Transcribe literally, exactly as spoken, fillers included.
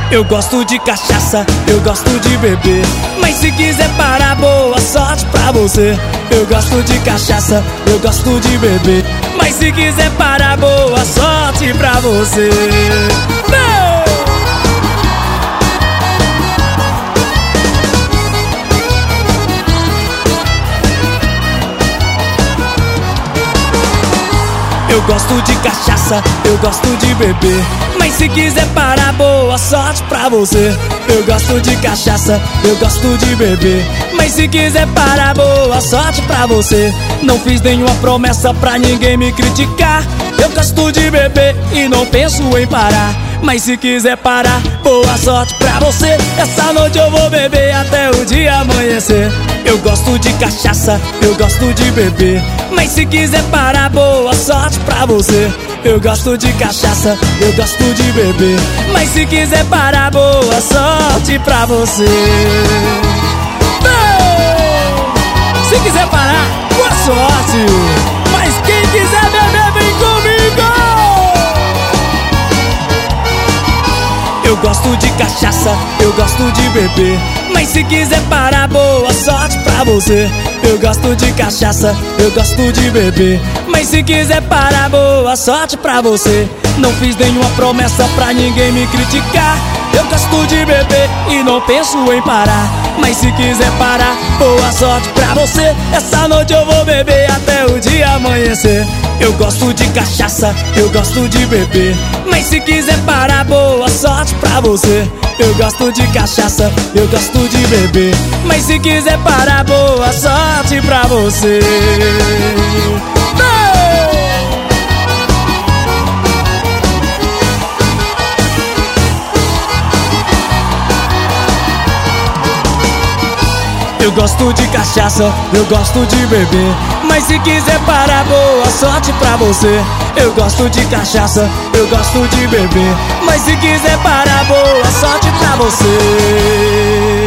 Eu gosto de cachaça, eu gosto de beber, mas se quiser parar, boa sorte pra você. Eu gosto de cachaça, eu gosto de beber, mas se quiser parar, boa sorte pra você. Eu gosto de cachaça, eu gosto de beber, mas se quiser parar, boa sorte pra você. Eu gosto de cachaça, eu gosto de beber, mas se quiser parar, boa sorte pra você. Não fiz nenhuma promessa pra ninguém me criticar. Eu gosto de beber e não penso em parar, mas se quiser parar, boa sorte pra você. Essa noite eu vou beber até o dia amanhecer. Eu gosto de cachaça, eu gosto de beber, mas se quiser parar, boa sorte pra você. Eu gosto de cachaça, eu gosto de beber, mas se quiser parar, boa sorte pra você. Se quiser parar, boa sorte, mas quem quiser beber, vem comigo. Eu gosto de cachaça, eu gosto de beber, mas se quiser parar, boa sorte pra você. Eu gosto de cachaça, eu gosto de beber, mas se quiser parar, boa sorte pra você. Não fiz nenhuma promessa pra ninguém me criticar. Eu gosto de beber e não penso em parar, mas se quiser parar, boa sorte pra você. Essa noite eu vou beber até o dia amanhecer. Eu gosto de cachaça, eu gosto de beber, mas se quiser parar, boa sorte pra você. Eu gosto de cachaça, eu gosto de beber, mas se quiser parar, boa sorte pra você. Eu gosto de cachaça, eu gosto de beber, mas se quiser parar, boa sorte pra você. Eu gosto de cachaça, eu gosto de beber, mas se quiser parar, boa sorte pra você.